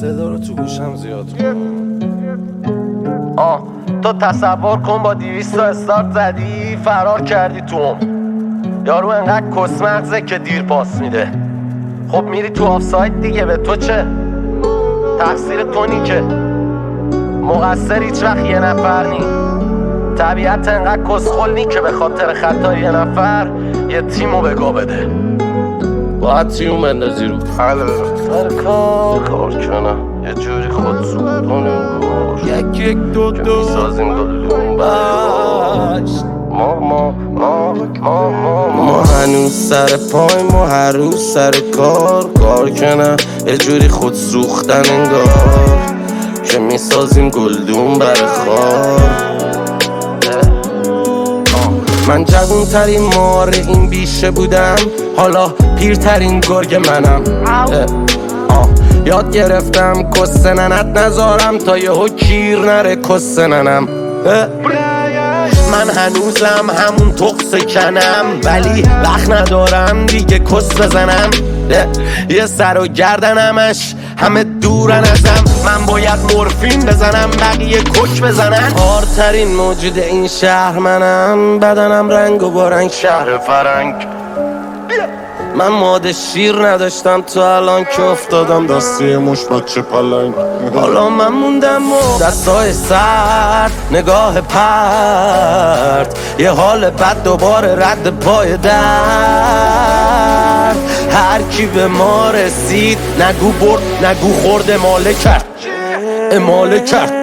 صدا رو تو گوشم زیاد تو تصور کن با 200 تا استارت زدی فرار کردی تو یارو انقدر کس مغزه که دیر پاس میده. خب میری تو آفساید دیگه، به تو چه؟ تقصیر تو که مقصر هیچ وقت یه نفر نی. طبیعت انقدر کسخل نی که به خاطر خطای یه نفر یه تیمو بگاه بده. باید تیمو بندازی رو سر کار کنم یه جوری خود سودانم باش. یک دو که میسازیم گلدون باش. ما هنوز سر پای، ما هر روز سر کار کنم یه جوری خود سوختن انگار که میسازیم گلدون بر خار. من جوون ترین مار این بیشه بودم، حالا پیرترین گرگ منم. یاد گرفتم کس ننت نذارم تا یهو کیر نره کس ننم. من هنوزم همون تقص کنم ولی وقت ندارم دیگه کس بزنم. یه سر و گردنمش همه دورن ازم، من باید مورفین بزنم بقیه کک بزنن. هارترین موجود این شهر منم، بدنم رنگ و با رنگ شهر فرنگ. من ماده شیر نداشتم تو الان که افتادم دستی مش بچه پلنگ. حالا من موندم و دستای سرد، نگاه پرد، یه حال بد دوباره رد پای در. هر کی به ما رسید نگو برد نگو خورد، اماله کرد اماله کرد.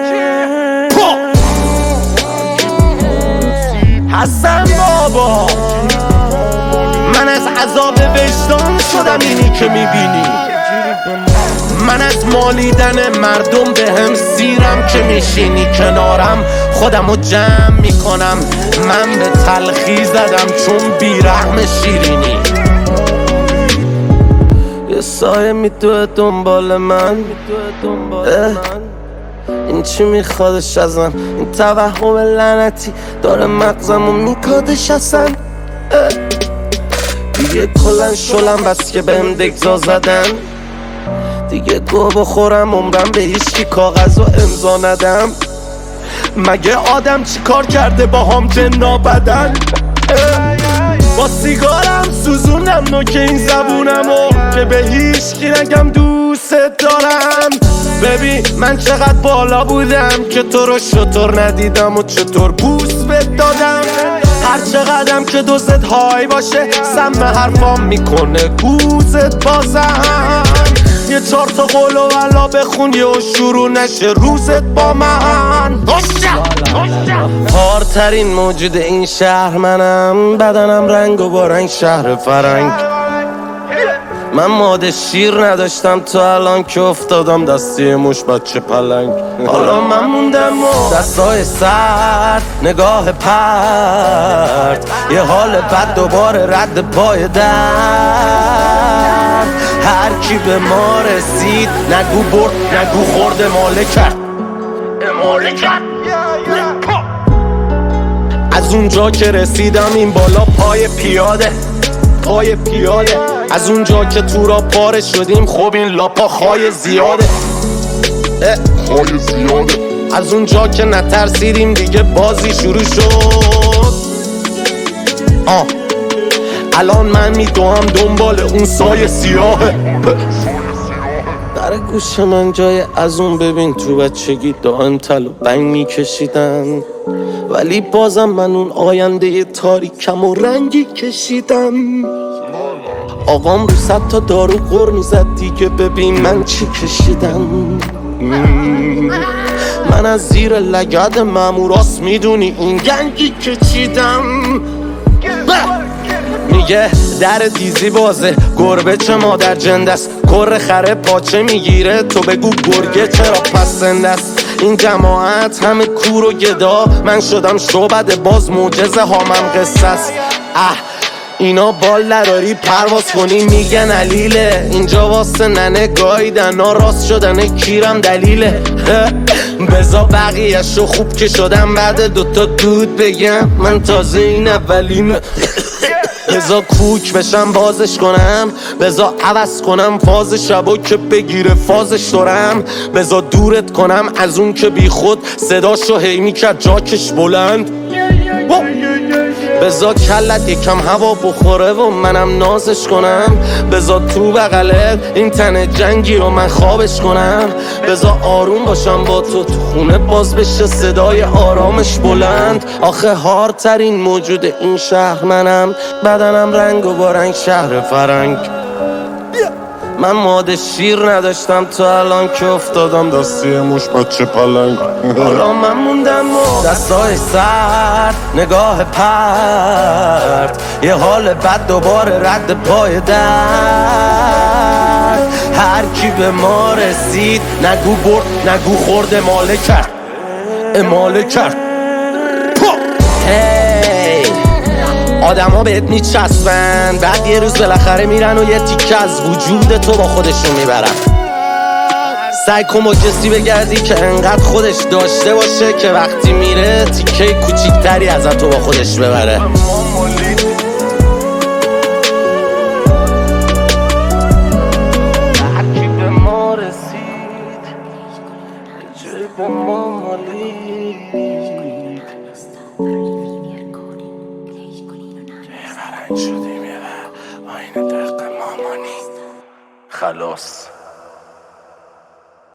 حسن بابا من از عذاب وجدان شدم اینی که میبینی. من از مالیدن مردم به هم سیرم که میشینی کنارم. خودمو جمع میکنم، من به تلخی زدم چون بیرحم شیرینی. یه سایه میدوه دنبال من، این چی میخوادش ازم؟ این توهم لعنتی داره مغزمو میکادش اصلا. دیگه کلن شلم بس که بهم دگزا زدن، دیگه گوه بخورم عمرم به هیچکی کاغذ و امضا ندم. مگه آدم چی کار کرده با هم جنا بدن؟ با سیگارم سوزونم نوک این زبونمو که به هیچکی نگم دوست دارم. ببین من چقدر بالا بودم که تو رو شطور ندیدم و چطور بوس بد دادم. هر چقدرم که دوست های باشه سم حرفام میکنه گوزت بازم. یه 4 تا قول و ولا بخون یه شروع نشه روزت با من. هارترین موجود این شهر منم، بدنم رنگ و با رنگ شهر فرنگ. من ماده شیر نداشتم تو الان که افتادم دستی مش بچه پلنگ. حالا من موندم و دستای سرد، نگاه پرد، یه حال بد دوباره رد پای در. هر کی به ما رسید نگو برد نگو خورد، اماله کرد اماله کرد. از اونجا که رسیدم این بالا پای پیاده، پای پیاده. از اونجا که تو را پاره شدیم خب این لاپا خای زیاده، خای زیاده. از اونجا که نترسیدیم دیگه بازی شروع شد. الان من میدوام دنبال اون سایه سیاهه. در گوش من جای از اون ببین تو بچگی دائم تل و بنگ میکشیدن، ولی بازم من اون آینده تاریکم و رنگی کشیدم. آقام رو 100 تا دارو غر میزد دیگه، ببین من چی کشیدم. من از زیر لگد ماموراست میدونی این گنگی که چیدم. میگه در دیزی بازه گربه چه مادر جندست، کر خره پاچه میگیره تو بگو گرگه چرا پس زندست. این جماعت همه کور و گدا، من شدم شعبده باز معجزه هامم قصه است. اینا بال نداری پرواز کنی میگن علیله، اینجا واسه ننه گایدن ها راست شدن کیرم دلیله. بزا بقیه‌شو خوب که شدم بعد 2 تا دود بگم من تازه این اولینه. بزا کوک بشم بازش کنم، بزا عوض کنم فاز شبا که بگیره فازش دارم، بزا دورت کنم از اون که بی خود صداشو هی میکرد جاکش بلند، بزا کلت یکم هوا بخوره و منم نازش کنم، بزا تو بغلت این تن جنگی رو من خوابش کنم، بزا آروم باشم با تو خونه باز بشه صدای آرامش بلند. آخه هارترین موجود این شهر منم، بدنم رنگ و با رنگ شهر فرنگ. من ماده شیر نداشتم تا الان که افتادم دستی موش بچه پلنگ. حالا من موندم و دستای سرد، نگاه پرد، یه حال بد دوباره رد پای در. هر کی به ما رسید نگو برد نگو خورد، اماله کرد اماله کرد. هی آدم ها بهت میچسبن، بعد یه روز بالاخره میرن و یه تیکه از وجود تو با خودشون میبرن. سعی کن با کسی بگردی که انقدر خودش داشته باشه که وقتی میره تیکه کوچیکتری ازت تو با خودش ببره. هرکی به ما رسید جای به ما مالید، شدیم یه آینه دق مامانی خلاص.